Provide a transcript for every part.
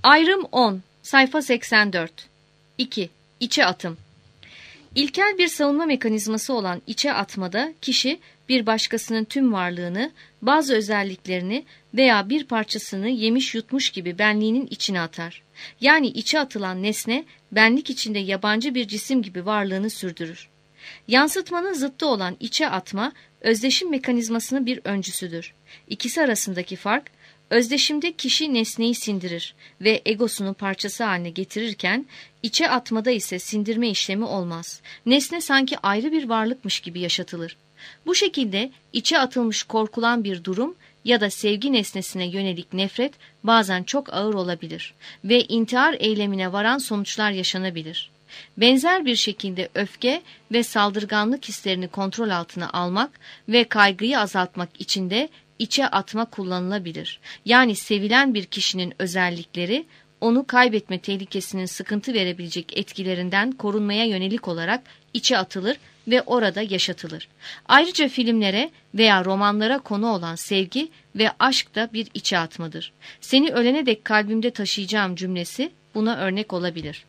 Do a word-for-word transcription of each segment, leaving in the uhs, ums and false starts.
Ayrım on, sayfa seksen dört. iki. İçe atım. İlkel bir savunma mekanizması olan içe atmada kişi bir başkasının tüm varlığını, bazı özelliklerini veya bir parçasını yemiş yutmuş gibi benliğinin içine atar. Yani içe atılan nesne benlik içinde yabancı bir cisim gibi varlığını sürdürür. Yansıtmanın zıttı olan içe atma, özdeşim mekanizmasının bir öncüsüdür. İkisi arasındaki fark, özdeşimde kişi nesneyi sindirir ve egosunun parçası haline getirirken, içe atmada ise sindirme işlemi olmaz. Nesne sanki ayrı bir varlıkmış gibi yaşatılır. Bu şekilde içe atılmış korkulan bir durum ya da sevgi nesnesine yönelik nefret bazen çok ağır olabilir ve intihar eylemine varan sonuçlar yaşanabilir. Benzer bir şekilde öfke ve saldırganlık hislerini kontrol altına almak ve kaygıyı azaltmak için de içe atma kullanılabilir. Yani sevilen bir kişinin özellikleri, onu kaybetme tehlikesinin sıkıntı verebilecek etkilerinden korunmaya yönelik olarak içe atılır ve orada yaşatılır. Ayrıca filmlere veya romanlara konu olan sevgi ve aşk da bir içe atmadır. Seni ölene dek kalbimde taşıyacağım cümlesi buna örnek olabilir.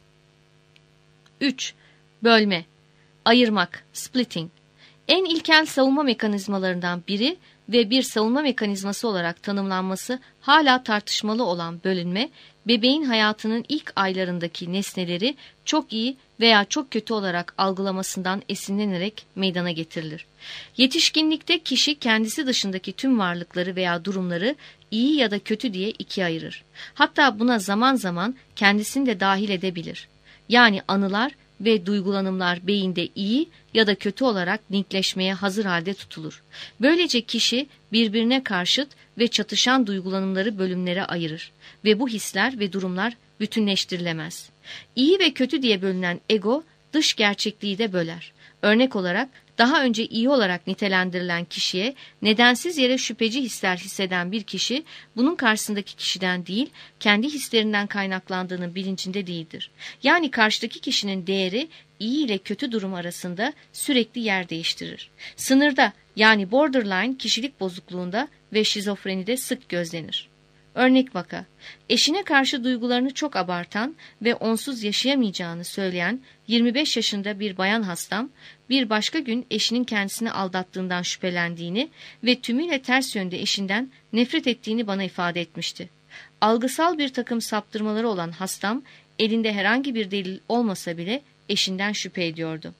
üç. Bölme, ayırmak, splitting. En ilkel savunma mekanizmalarından biri ve bir savunma mekanizması olarak tanımlanması hala tartışmalı olan bölünme, bebeğin hayatının ilk aylarındaki nesneleri çok iyi veya çok kötü olarak algılamasından esinlenerek meydana getirilir. Yetişkinlikte kişi kendisi dışındaki tüm varlıkları veya durumları iyi ya da kötü diye ikiye ayırır. Hatta buna zaman zaman kendisini de dahil edebilir. Yani anılar ve duygulanımlar beyinde iyi ya da kötü olarak linkleşmeye hazır halde tutulur. Böylece kişi birbirine karşıt ve çatışan duygulanımları bölümlere ayırır ve bu hisler ve durumlar bütünleştirilemez. İyi ve kötü diye bölünen ego dış gerçekliği de böler. Örnek olarak daha önce iyi olarak nitelendirilen kişiye nedensiz yere şüpheci hisler hisseden bir kişi bunun karşısındaki kişiden değil, kendi hislerinden kaynaklandığının bilincinde değildir. Yani karşıdaki kişinin değeri iyi ile kötü durum arasında sürekli yer değiştirir. Sınırda yani borderline kişilik bozukluğunda ve şizofrenide sık gözlenir. Örnek vaka, eşine karşı duygularını çok abartan ve onsuz yaşayamayacağını söyleyen yirmi beş yaşında bir bayan hastam, bir başka gün eşinin kendisini aldattığından şüphelendiğini ve tümüyle ters yönde eşinden nefret ettiğini bana ifade etmişti. Algısal bir takım saptırmaları olan hastam, elinde herhangi bir delil olmasa bile eşinden şüphe ediyordu.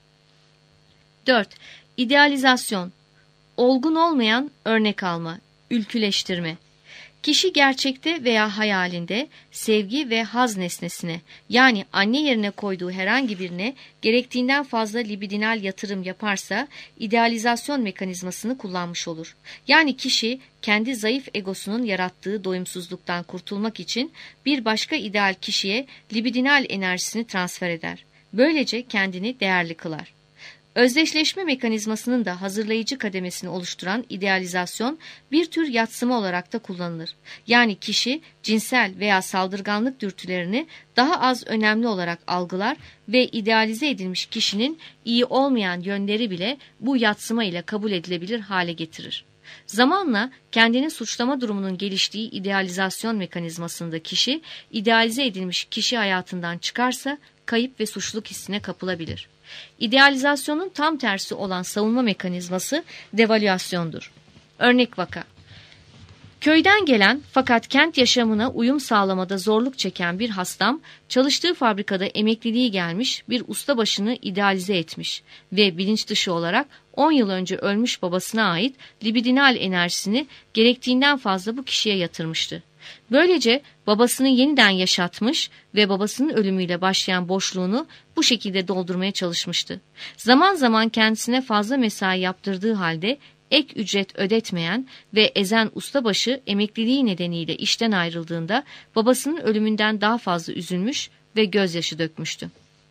dört. İdealizasyon, olgun olmayan örnek alma, ülküleştirme. Kişi gerçekte veya hayalinde sevgi ve haz nesnesine, yani anne yerine koyduğu herhangi birine gerektiğinden fazla libidinal yatırım yaparsa idealizasyon mekanizmasını kullanmış olur. Yani kişi kendi zayıf egosunun yarattığı doyumsuzluktan kurtulmak için bir başka ideal kişiye libidinal enerjisini transfer eder. Böylece kendini değerli kılar. Özdeşleşme mekanizmasının da hazırlayıcı kademesini oluşturan idealizasyon bir tür yadsıma olarak da kullanılır. Yani kişi cinsel veya saldırganlık dürtülerini daha az önemli olarak algılar ve idealize edilmiş kişinin iyi olmayan yönleri bile bu yadsıma ile kabul edilebilir hale getirir. Zamanla kendini suçlama durumunun geliştiği idealizasyon mekanizmasında kişi, idealize edilmiş kişi hayatından çıkarsa kayıp ve suçluluk hissine kapılabilir. İdealizasyonun tam tersi olan savunma mekanizması devalüasyondur. Örnek vaka. Köyden gelen fakat kent yaşamına uyum sağlamada zorluk çeken bir hastam, çalıştığı fabrikada emekliliği gelmiş bir ustabaşını idealize etmiş ve bilinç dışı olarak on yıl önce ölmüş babasına ait libidinal enerjisini gerektiğinden fazla bu kişiye yatırmıştı. Böylece babasını yeniden yaşatmış ve babasının ölümüyle başlayan boşluğunu bu şekilde doldurmaya çalışmıştı. Zaman zaman kendisine fazla mesai yaptırdığı halde ek ücret ödetmeyen ve ezen ustabaşı emekliliği nedeniyle işten ayrıldığında babasının ölümünden daha fazla üzülmüş ve gözyaşı dökmüştü.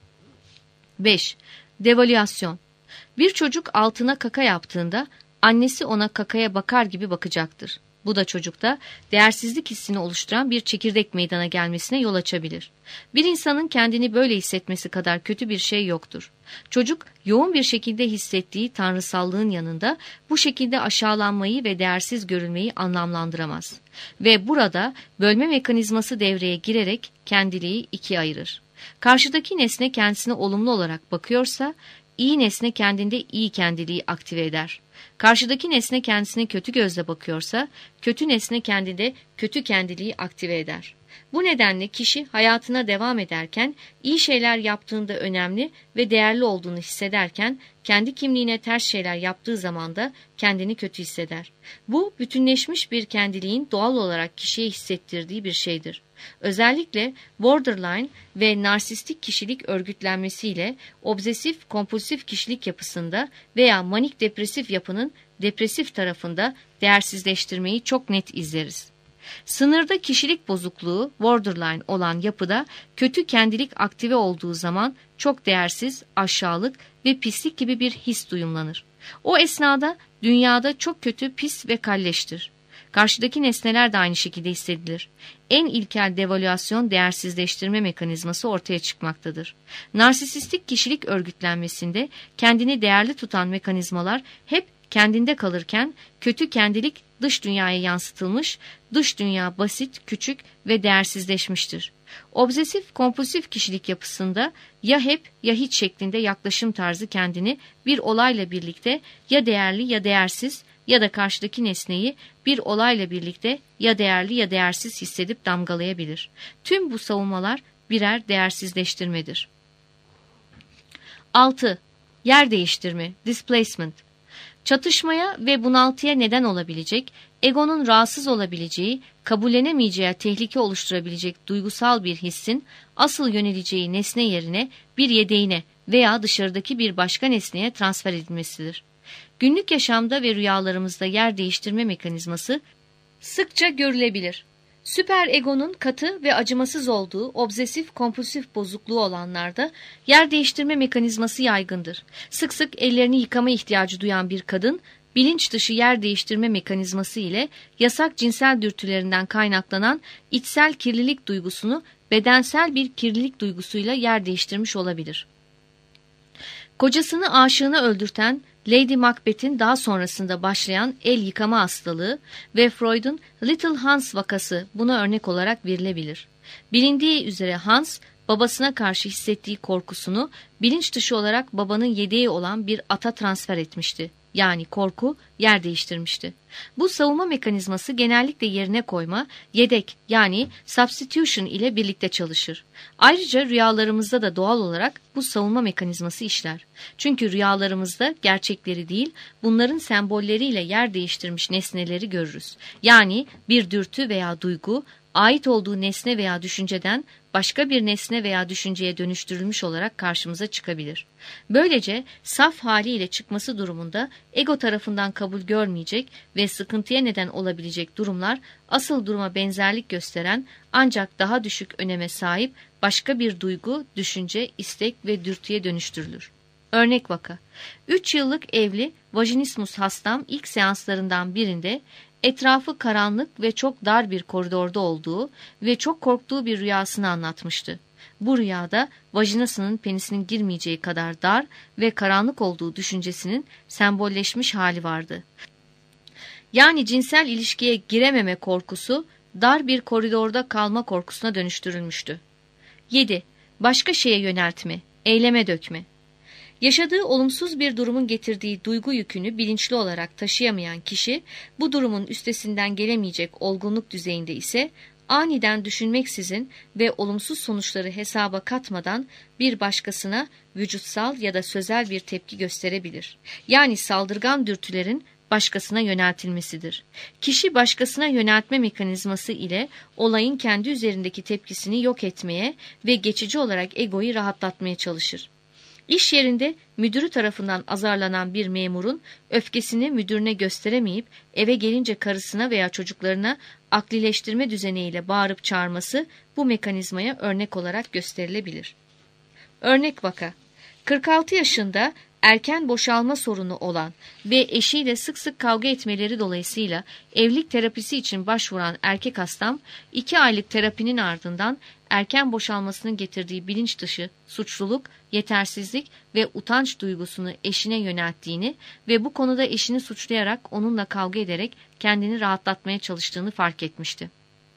beş. Devalüasyon. Bir çocuk altına kaka yaptığında annesi ona kakaya bakar gibi bakacaktır. Bu da çocukta değersizlik hissini oluşturan bir çekirdek meydana gelmesine yol açabilir. Bir insanın kendini böyle hissetmesi kadar kötü bir şey yoktur. Çocuk yoğun bir şekilde hissettiği tanrısallığın yanında bu şekilde aşağılanmayı ve değersiz görülmeyi anlamlandıramaz. Ve burada bölme mekanizması devreye girerek kendiliği ikiye ayırır. Karşıdaki nesne kendisine olumlu olarak bakıyorsa, iyi nesne kendinde iyi kendiliği aktive eder. Karşıdaki nesne kendisine kötü gözle bakıyorsa, kötü nesne kendinde kötü kendiliği aktive eder. Bu nedenle kişi hayatına devam ederken iyi şeyler yaptığında önemli ve değerli olduğunu hissederken kendi kimliğine ters şeyler yaptığı zaman da kendini kötü hisseder. Bu bütünleşmiş bir kendiliğin doğal olarak kişiye hissettirdiği bir şeydir. Özellikle borderline ve narsistik kişilik örgütlenmesiyle obsesif kompulsif kişilik yapısında veya manik depresif yapının depresif tarafında değersizleştirmeyi çok net izleriz. Sınırda kişilik bozukluğu borderline olan yapıda kötü kendilik aktive olduğu zaman çok değersiz, aşağılık ve pislik gibi bir his duyumlanır. O esnada dünyada çok kötü, pis ve kalleştir. Karşıdaki nesneler de aynı şekilde hissedilir. En ilkel devalüasyon değersizleştirme mekanizması ortaya çıkmaktadır. Narsistik kişilik örgütlenmesinde kendini değerli tutan mekanizmalar hep kendinde kalırken kötü kendilik dış dünyaya yansıtılmış, dış dünya basit, küçük ve değersizleşmiştir. Obsesif kompulsif kişilik yapısında ya hep ya hiç şeklinde yaklaşım tarzı kendini bir olayla birlikte ya değerli ya değersiz ya da karşıdaki nesneyi bir olayla birlikte ya değerli ya değersiz hissedip damgalayabilir. Tüm bu savunmalar birer değersizleştirmedir. altı. Yer değiştirme, displacement. Çatışmaya ve bunaltıya neden olabilecek, egonun rahatsız olabileceği, kabullenemeyeceği tehlike oluşturabilecek duygusal bir hissin asıl yöneleceği nesne yerine bir yedeğine veya dışarıdaki bir başka nesneye transfer edilmesidir. Günlük yaşamda ve rüyalarımızda yer değiştirme mekanizması sıkça görülebilir. Süper egonun katı ve acımasız olduğu obsesif kompulsif bozukluğu olanlarda yer değiştirme mekanizması yaygındır. Sık sık ellerini yıkama ihtiyacı duyan bir kadın, bilinç dışı yer değiştirme mekanizması ile yasak cinsel dürtülerinden kaynaklanan içsel kirlilik duygusunu bedensel bir kirlilik duygusuyla yer değiştirmiş olabilir. Kocasını aşığına öldürten Lady Macbeth'in daha sonrasında başlayan el yıkama hastalığı ve Freud'un Little Hans vakası buna örnek olarak verilebilir. Bilindiği üzere Hans, babasına karşı hissettiği korkusunu bilinç dışı olarak babanın yedeği olan bir ata transfer etmişti. Yani korku yer değiştirmişti. Bu savunma mekanizması genellikle yerine koyma, yedek yani substitution ile birlikte çalışır. Ayrıca rüyalarımızda da doğal olarak bu savunma mekanizması işler. Çünkü rüyalarımızda gerçekleri değil, bunların sembolleriyle yer değiştirmiş nesneleri görürüz. Yani bir dürtü veya duygu, ait olduğu nesne veya düşünceden başka bir nesne veya düşünceye dönüştürülmüş olarak karşımıza çıkabilir. Böylece saf haliyle çıkması durumunda ego tarafından kabul görmeyecek ve sıkıntıya neden olabilecek durumlar asıl duruma benzerlik gösteren ancak daha düşük öneme sahip başka bir duygu, düşünce, istek ve dürtüye dönüştürülür. Örnek vaka. üç yıllık evli vajinismus hastam ilk seanslarından birinde etrafı karanlık ve çok dar bir koridorda olduğu ve çok korktuğu bir rüyasını anlatmıştı. Bu rüyada vajinasının penisinin girmeyeceği kadar dar ve karanlık olduğu düşüncesinin sembolleşmiş hali vardı. Yani cinsel ilişkiye girememe korkusu dar bir koridorda kalma korkusuna dönüştürülmüştü. yedi. Başka şeye yöneltme, eyleme dökme. Yaşadığı olumsuz bir durumun getirdiği duygu yükünü bilinçli olarak taşıyamayan kişi, bu durumun üstesinden gelemeyecek olgunluk düzeyinde ise aniden düşünmeksizin ve olumsuz sonuçları hesaba katmadan bir başkasına vücutsal ya da sözel bir tepki gösterebilir. Yani saldırgan dürtülerin başkasına yöneltilmesidir. Kişi başkasına yöneltme mekanizması ile olayın kendi üzerindeki tepkisini yok etmeye ve geçici olarak egoyu rahatlatmaya çalışır. İş yerinde müdürü tarafından azarlanan bir memurun öfkesini müdürüne gösteremeyip eve gelince karısına veya çocuklarına aklileştirme düzeneğiyle bağırıp çağırması bu mekanizmaya örnek olarak gösterilebilir. Örnek vaka. kırk altı yaşında erken boşalma sorunu olan ve eşiyle sık sık kavga etmeleri dolayısıyla evlilik terapisi için başvuran erkek hastam, iki aylık terapinin ardından erken boşalmasının getirdiği bilinç dışı suçluluk, yetersizlik ve utanç duygusunu eşine yönelttiğini ve bu konuda eşini suçlayarak onunla kavga ederek kendini rahatlatmaya çalıştığını fark etmişti.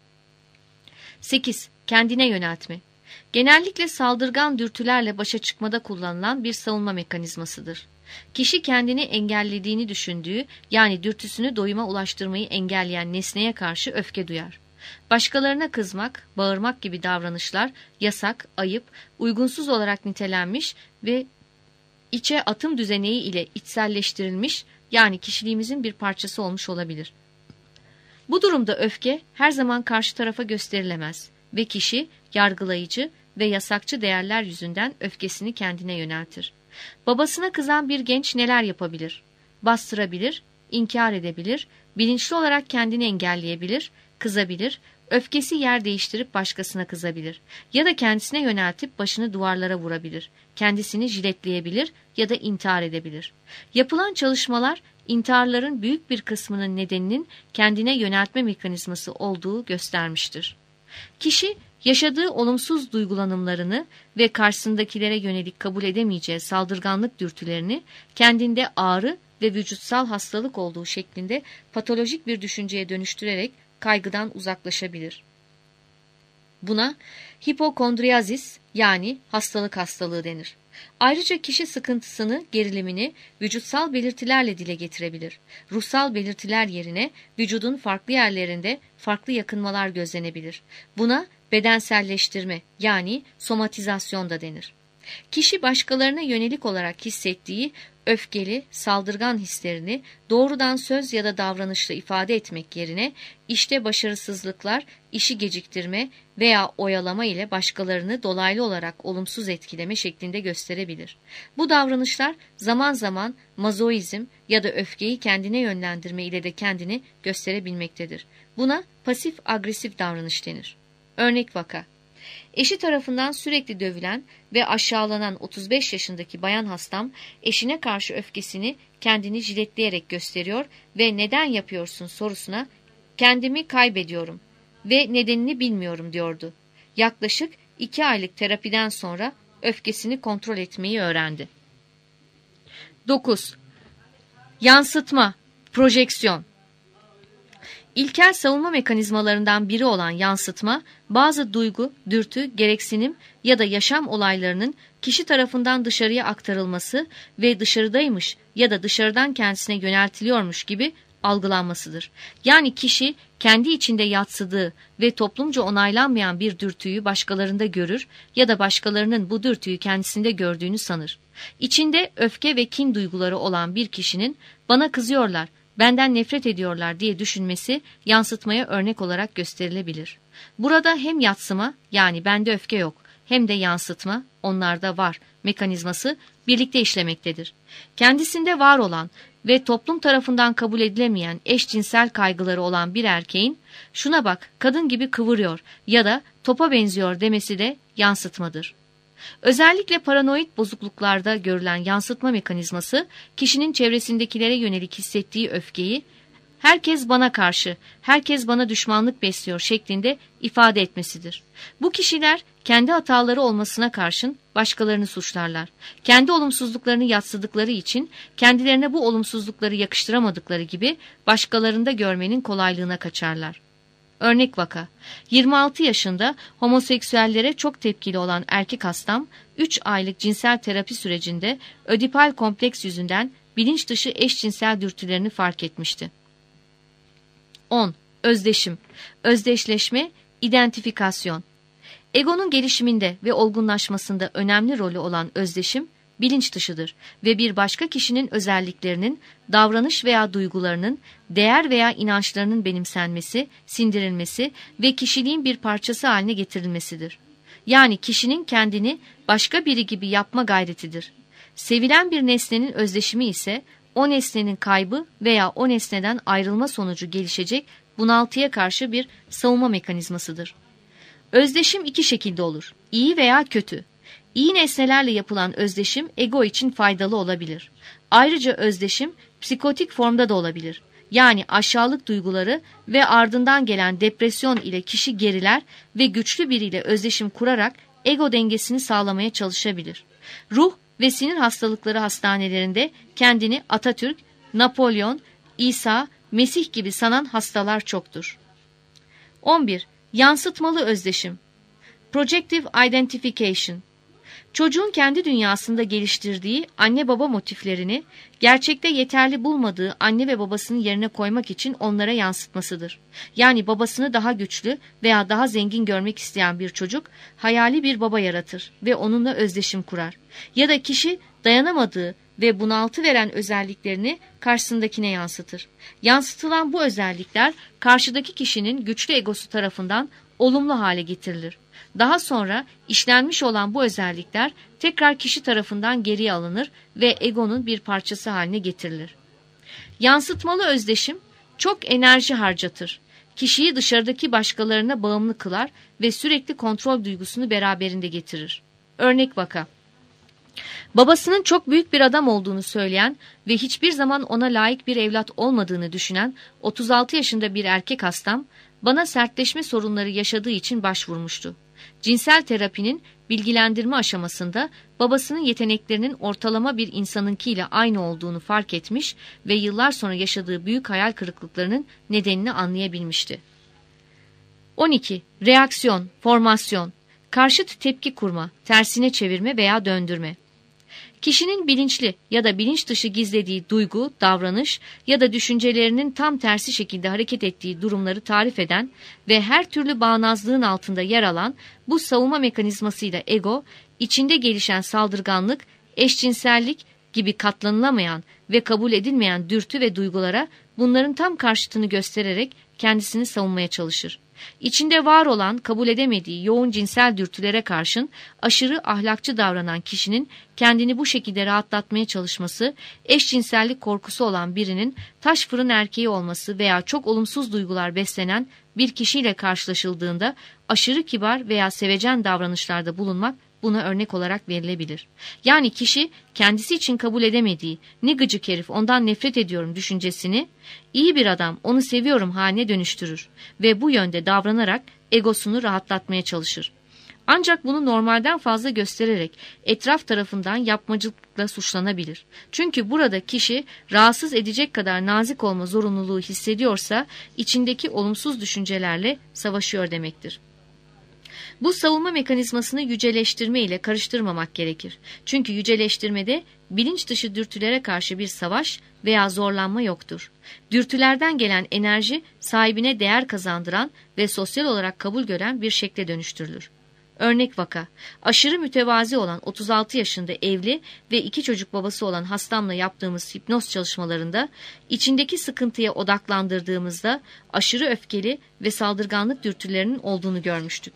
sekiz. Kendine yöneltme. Genellikle saldırgan dürtülerle başa çıkmada kullanılan bir savunma mekanizmasıdır. Kişi kendini engellediğini düşündüğü, yani dürtüsünü doyuma ulaştırmayı engelleyen nesneye karşı öfke duyar. Başkalarına kızmak, bağırmak gibi davranışlar yasak, ayıp, uygunsuz olarak nitelenmiş ve içe atım düzeneği ile içselleştirilmiş, yani kişiliğimizin bir parçası olmuş olabilir. Bu durumda öfke her zaman karşı tarafa gösterilemez ve kişi yargılayıcı ve yasakçı değerler yüzünden öfkesini kendine yöneltir. Babasına kızan bir genç neler yapabilir? Bastırabilir, inkar edebilir, bilinçli olarak kendini engelleyebilir, kızabilir, öfkesi yer değiştirip başkasına kızabilir ya da kendisine yöneltip başını duvarlara vurabilir, kendisini jiletleyebilir ya da intihar edebilir. Yapılan çalışmalar, intiharların büyük bir kısmının nedeninin kendine yöneltme mekanizması olduğu göstermiştir. Kişi, yaşadığı olumsuz duygulanımlarını ve karşısındakilere yönelik kabul edemeyeceği saldırganlık dürtülerini kendinde ağrı ve vücutsal hastalık olduğu şeklinde patolojik bir düşünceye dönüştürerek kaygıdan uzaklaşabilir. Buna hipokondriyazis, yani hastalık hastalığı denir. Ayrıca kişi sıkıntısını, gerilimini vücutsal belirtilerle dile getirebilir. Ruhsal belirtiler yerine vücudun farklı yerlerinde farklı yakınmalar gözlenebilir. Buna bedenselleştirme, yani somatizasyon da denir. Kişi başkalarına yönelik olarak hissettiği öfkeli, saldırgan hislerini doğrudan söz ya da davranışla ifade etmek yerine işte başarısızlıklar, işi geciktirme veya oyalama ile başkalarını dolaylı olarak olumsuz etkileme şeklinde gösterebilir. Bu davranışlar zaman zaman mazoizm ya da öfkeyi kendine yönlendirme ile de kendini gösterebilmektedir. Buna pasif-agresif davranış denir. Örnek vaka. Eşi tarafından sürekli dövülen ve aşağılanan otuz beş yaşındaki bayan hastam eşine karşı öfkesini kendini jiletleyerek gösteriyor ve neden yapıyorsun sorusuna kendimi kaybediyorum ve nedenini bilmiyorum diyordu. Yaklaşık iki aylık terapiden sonra öfkesini kontrol etmeyi öğrendi. dokuz. Yansıtma, projeksiyon. İlkel savunma mekanizmalarından biri olan yansıtma, bazı duygu, dürtü, gereksinim ya da yaşam olaylarının kişi tarafından dışarıya aktarılması ve dışarıdaymış ya da dışarıdan kendisine yöneltiliyormuş gibi algılanmasıdır. Yani kişi kendi içinde yadsıdığı ve toplumca onaylanmayan bir dürtüyü başkalarında görür ya da başkalarının bu dürtüyü kendisinde gördüğünü sanır. İçinde öfke ve kin duyguları olan bir kişinin bana kızıyorlar, benden nefret ediyorlar diye düşünmesi yansıtmaya örnek olarak gösterilebilir. Burada hem yadsıma, yani bende öfke yok, hem de yansıtma, onlarda var mekanizması birlikte işlemektedir. Kendisinde var olan ve toplum tarafından kabul edilemeyen eşcinsel kaygıları olan bir erkeğin şuna bak kadın gibi kıvırıyor ya da topa benziyor demesi de yansıtmadır. Özellikle paranoid bozukluklarda görülen yansıtma mekanizması, kişinin çevresindekilere yönelik hissettiği öfkeyi, herkes bana karşı, herkes bana düşmanlık besliyor şeklinde ifade etmesidir. Bu kişiler kendi hataları olmasına karşın başkalarını suçlarlar. Kendi olumsuzluklarını yadsıdıkları için kendilerine bu olumsuzlukları yakıştıramadıkları gibi başkalarında görmenin kolaylığına kaçarlar. Örnek vaka, yirmi altı yaşında homoseksüellere çok tepkili olan erkek hastam, üç aylık cinsel terapi sürecinde ödipal kompleks yüzünden bilinç dışı eşcinsel dürtülerini fark etmişti. on. Özdeşim, özdeşleşme, identifikasyon. Egonun gelişiminde ve olgunlaşmasında önemli rolü olan özdeşim, bilinç dışıdır ve bir başka kişinin özelliklerinin, davranış veya duygularının, değer veya inançlarının benimsenmesi, sindirilmesi ve kişiliğin bir parçası haline getirilmesidir. Yani kişinin kendini başka biri gibi yapma gayretidir. Sevilen bir nesnenin özdeşimi ise o nesnenin kaybı veya o nesneden ayrılma sonucu gelişecek bunaltıya karşı bir savunma mekanizmasıdır. Özdeşim iki şekilde olur, iyi veya kötü. İyi nesnelerle yapılan özdeşim ego için faydalı olabilir. Ayrıca özdeşim psikotik formda da olabilir. Yani aşağılık duyguları ve ardından gelen depresyon ile kişi geriler ve güçlü biriyle özdeşim kurarak ego dengesini sağlamaya çalışabilir. Ruh ve sinir hastalıkları hastanelerinde kendini Atatürk, Napolyon, İsa, Mesih gibi sanan hastalar çoktur. on bir. Yansıtmalı özdeşim. Projective Identification. Çocuğun kendi dünyasında geliştirdiği anne baba motiflerini gerçekte yeterli bulmadığı anne ve babasının yerine koymak için onlara yansıtmasıdır. Yani babasını daha güçlü veya daha zengin görmek isteyen bir çocuk hayali bir baba yaratır ve onunla özdeşim kurar. Ya da kişi dayanamadığı ve bunaltı veren özelliklerini karşısındakine yansıtır. Yansıtılan bu özellikler karşıdaki kişinin güçlü egosu tarafından olumlu hale getirilir. Daha sonra işlenmiş olan bu özellikler tekrar kişi tarafından geriye alınır ve egonun bir parçası haline getirilir. Yansıtmalı özdeşim çok enerji harcatır. Kişiyi dışarıdaki başkalarına bağımlı kılar ve sürekli kontrol duygusunu beraberinde getirir. Örnek vaka. Babasının çok büyük bir adam olduğunu söyleyen ve hiçbir zaman ona layık bir evlat olmadığını düşünen otuz altı yaşında bir erkek hastam bana sertleşme sorunları yaşadığı için başvurmuştu. Cinsel terapinin bilgilendirme aşamasında babasının yeteneklerinin ortalama bir insanınkiyle aynı olduğunu fark etmiş ve yıllar sonra yaşadığı büyük hayal kırıklıklarının nedenini anlayabilmişti. on iki. Reaksiyon, formasyon, karşıt tepki kurma, tersine çevirme veya döndürme. Kişinin bilinçli ya da bilinç dışı gizlediği duygu, davranış ya da düşüncelerinin tam tersi şekilde hareket ettiği durumları tarif eden ve her türlü bağnazlığın altında yer alan bu savunma mekanizmasıyla ego, içinde gelişen saldırganlık, eşcinsellik gibi katlanılamayan ve kabul edilmeyen dürtü ve duygulara bunların tam karşıtını göstererek kendisini savunmaya çalışır. İçinde var olan kabul edemediği yoğun cinsel dürtülere karşın aşırı ahlakçı davranan kişinin kendini bu şekilde rahatlatmaya çalışması, eşcinsellik korkusu olan birinin taş fırın erkeği olması veya çok olumsuz duygular beslenen bir kişiyle karşılaşıldığında aşırı kibar veya sevecen davranışlarda bulunmak buna örnek olarak verilebilir. Yani kişi kendisi için kabul edemediği ne gıcık herif ondan nefret ediyorum düşüncesini iyi bir adam onu seviyorum haline dönüştürür ve bu yönde davranarak egosunu rahatlatmaya çalışır. Ancak bunu normalden fazla göstererek etraf tarafından yapmacılıkla suçlanabilir. Çünkü burada kişi rahatsız edecek kadar nazik olma zorunluluğu hissediyorsa içindeki olumsuz düşüncelerle savaşıyor demektir. Bu savunma mekanizmasını yüceleştirme ile karıştırmamak gerekir. Çünkü yüceleştirmede bilinç dışı dürtülere karşı bir savaş veya zorlanma yoktur. Dürtülerden gelen enerji sahibine değer kazandıran ve sosyal olarak kabul gören bir şekle dönüştürülür. Örnek vaka, aşırı mütevazi olan otuz altı yaşında evli ve iki çocuk babası olan hastamla yaptığımız hipnoz çalışmalarında içindeki sıkıntıya odaklandırdığımızda aşırı öfkeli ve saldırganlık dürtülerinin olduğunu görmüştük.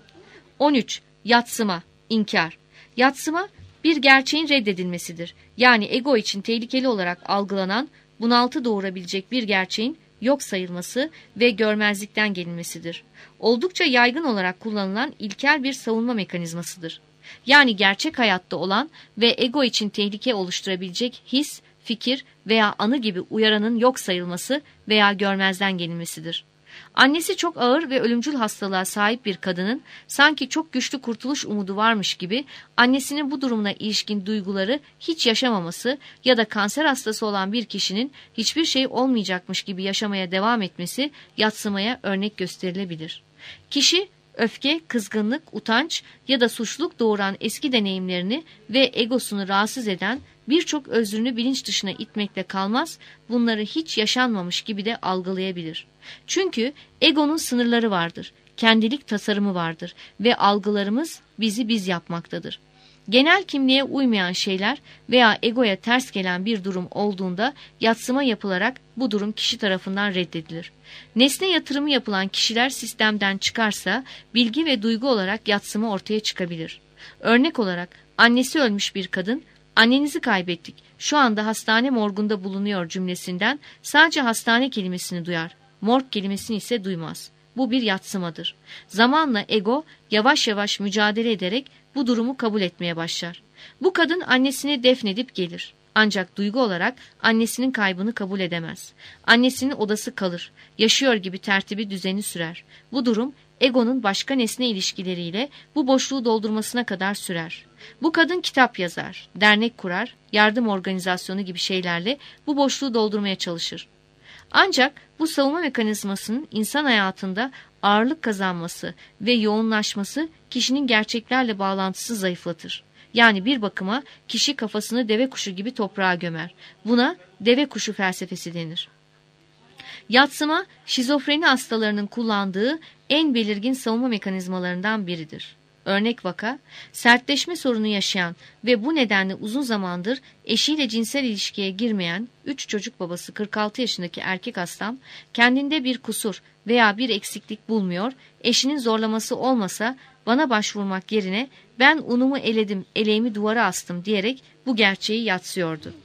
on üç. Yatsıma, inkar. Yatsıma bir gerçeğin reddedilmesidir. Yani ego için tehlikeli olarak algılanan, bunaltı doğurabilecek bir gerçeğin yok sayılması ve görmezlikten gelinmesidir. Oldukça yaygın olarak kullanılan ilkel bir savunma mekanizmasıdır. Yani gerçek hayatta olan ve ego için tehlike oluşturabilecek his, fikir veya anı gibi uyaranın yok sayılması veya görmezden gelinmesidir. Annesi çok ağır ve ölümcül hastalığa sahip bir kadının sanki çok güçlü kurtuluş umudu varmış gibi annesinin bu durumuna ilişkin duyguları hiç yaşamaması ya da kanser hastası olan bir kişinin hiçbir şey olmayacakmış gibi yaşamaya devam etmesi yadsımaya örnek gösterilebilir. Kişi öfke, kızgınlık, utanç ya da suçluluk doğuran eski deneyimlerini ve egosunu rahatsız eden birçok özrünü bilinç dışına itmekle kalmaz, bunları hiç yaşanmamış gibi de algılayabilir. Çünkü egonun sınırları vardır, kendilik tasarımı vardır ve algılarımız bizi biz yapmaktadır. Genel kimliğe uymayan şeyler veya egoya ters gelen bir durum olduğunda yadsıma yapılarak bu durum kişi tarafından reddedilir. Nesne yatırımı yapılan kişiler sistemden çıkarsa bilgi ve duygu olarak yadsıma ortaya çıkabilir. Örnek olarak annesi ölmüş bir kadın, "Annenizi kaybettik, şu anda hastane morgunda bulunuyor" cümlesinden sadece hastane kelimesini duyar, morg kelimesini ise duymaz. Bu bir yadsımadır. Zamanla ego yavaş yavaş mücadele ederek bu durumu kabul etmeye başlar. Bu kadın annesini defnedip gelir. Ancak duygu olarak annesinin kaybını kabul edemez. Annesinin odası kalır. Yaşıyor gibi tertibi düzeni sürer. Bu durum egonun başka nesne ilişkileriyle bu boşluğu doldurmasına kadar sürer. Bu kadın kitap yazar, dernek kurar, yardım organizasyonu gibi şeylerle bu boşluğu doldurmaya çalışır. Ancak bu savunma mekanizmasının insan hayatında ağırlık kazanması ve yoğunlaşması kişinin gerçeklerle bağlantısı zayıflatır. Yani bir bakıma kişi kafasını deve kuşu gibi toprağa gömer. Buna deve kuşu felsefesi denir. Yadsıma, şizofreni hastalarının kullandığı en belirgin savunma mekanizmalarından biridir. Örnek vaka, sertleşme sorunu yaşayan ve bu nedenle uzun zamandır eşiyle cinsel ilişkiye girmeyen üç çocuk babası kırk altı yaşındaki erkek hastam kendinde bir kusur veya bir eksiklik bulmuyor, eşinin zorlaması olmasa bana başvurmak yerine ben unumu eledim, eleğimi duvara astım diyerek bu gerçeği yadsıyordu.